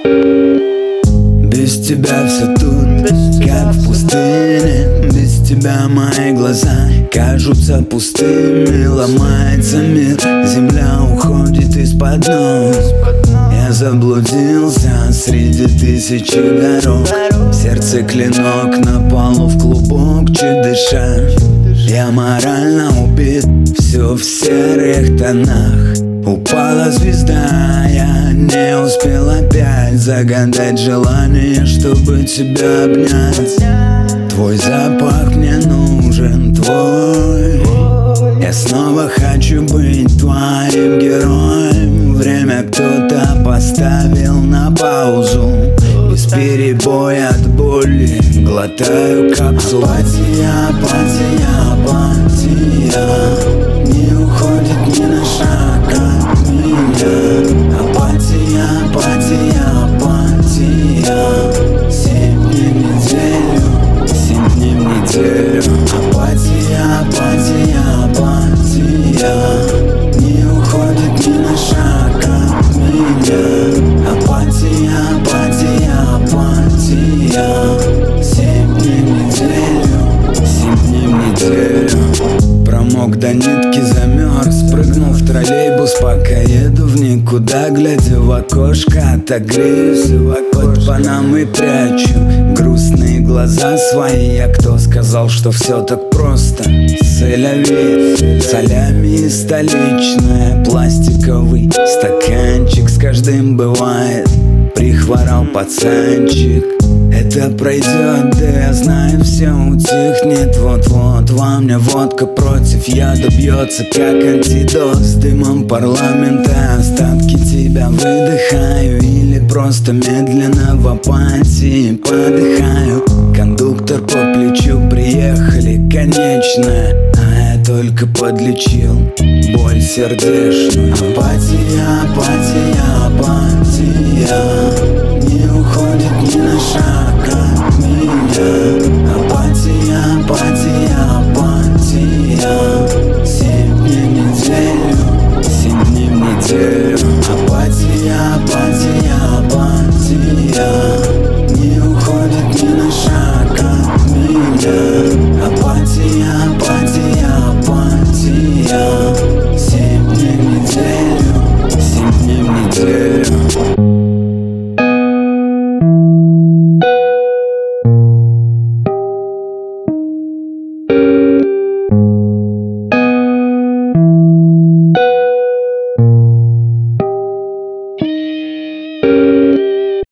Без тебя все тут, как в пустыне. Без тебя мои глаза кажутся пустыми. Ломается мир, земля уходит из-под ног. Я заблудился среди тысячи дорог. В сердце клинок, на полу в клубок чуть дыша. Я морально убит, все в серых тонах. Упала звезда, я не успел опять загадать желание, чтобы тебя обнять. Твой запах мне нужен, твой. Я снова хочу быть твоим героем. Время кто-то поставил на паузу. Без перебоя от боли глотаю капсулу. Апатия, апатия, апатия не уходит ни на шаг от меня. Апатия, апатия, апатия 7 дней в неделю, 7 дней в неделю. Апатия, апатия, апатия не уходит ни на шаг от меня. Апатия, апатия, апатия 7 дней в неделю, 7 дней в неделю. Промок до нитки, замерз, прыгнул в троллейбус, пока еду в никуда, глядя в окошко, отогреюсь под панамой прячу грустные глаза свои. А кто сказал, что все так просто? Селяви, солями столичная, пластиковый стаканчик, с каждым бывает. Прихворал пацанчик. Это пройдет, да я знаю, все утихнет. Вот-вот во мне водка против яда бьется, как антидот. С дымом парламента остатки тебя выдыхаю. Или просто медленно в апатии подыхаю. Кондуктор по плечу, приехали, конечно. А я только подлечил боль сердечную. Апатия, апатия, апатия